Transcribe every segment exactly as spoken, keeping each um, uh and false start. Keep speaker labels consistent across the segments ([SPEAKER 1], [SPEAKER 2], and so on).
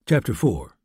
[SPEAKER 1] Chapter four.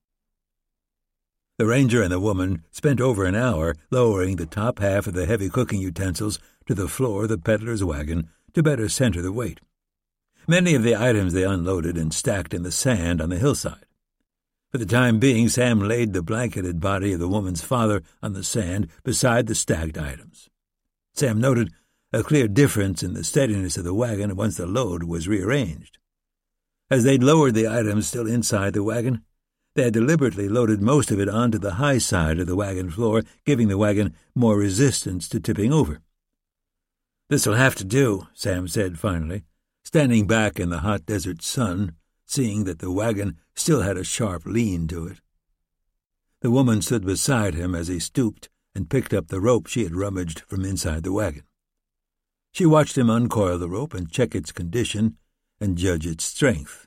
[SPEAKER 1] The ranger and the woman spent over an hour lowering the top half of the heavy cooking utensils to the floor of the peddler's wagon to better center the weight. Many of the items they unloaded and stacked in the sand on the hillside. For the time being, Sam laid the blanketed body of the woman's father on the sand beside the stacked items. Sam noted a clear difference in the steadiness of the wagon once the load was rearranged. As they'd lowered the items still inside the wagon, they had deliberately loaded most of it onto the high side of the wagon floor, giving the wagon more resistance to tipping over. "This'll have to do," Sam said finally, standing back in the hot desert sun, seeing that the wagon still had a sharp lean to it. The woman stood beside him as he stooped and picked up the rope she had rummaged from inside the wagon. She watched him uncoil the rope and check its condition and judge its strength.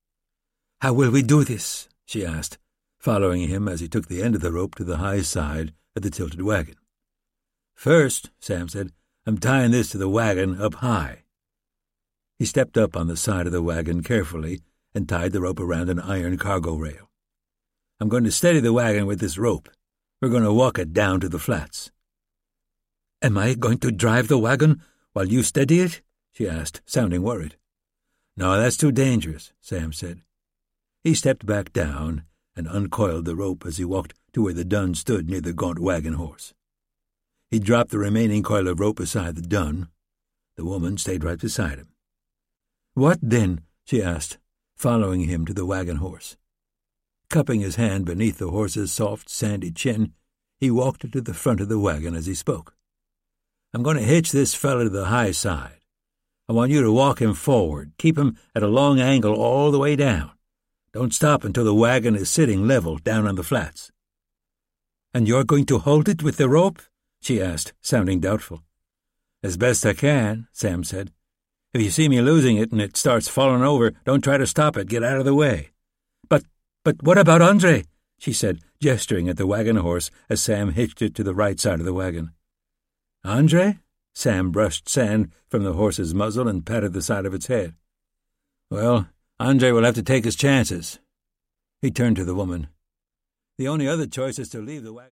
[SPEAKER 1] "How will we do this?" she asked, following him as he took the end of the rope to the high side of the tilted wagon. "First," Sam said, "I'm tying this to the wagon up high." He stepped up on the side of the wagon carefully and tied the rope around an iron cargo rail. "I'm going to steady the wagon with this rope. We're going to walk it down to the flats." "Am I going to drive the wagon while you steady it?" she asked, sounding worried. "No, that's too dangerous," Sam said. He stepped back down and uncoiled the rope as he walked to where the dun stood near the gaunt wagon horse. He dropped the remaining coil of rope beside the dun. The woman stayed right beside him. "What then?" she asked, following him to the wagon horse. Cupping his hand beneath the horse's soft, sandy chin, he walked to the front of the wagon as he spoke. "I'm going to hitch this fella to the high side. I want you to walk him forward. Keep him at a long angle all the way down. Don't stop until the wagon is sitting level down on the flats." "And you're going to hold it with the rope?" she asked, sounding doubtful. "As best I can," Sam said. "If you see me losing it and it starts falling over, don't try to stop it. Get out of the way." But, but what about Andre?" she said, gesturing at the wagon horse as Sam hitched it to the right side of the wagon. "Andre?" Sam brushed sand from the horse's muzzle and patted the side of its head. "Well, Andre will have to take his chances." He turned to the woman. "The only other choice is to leave the wagon."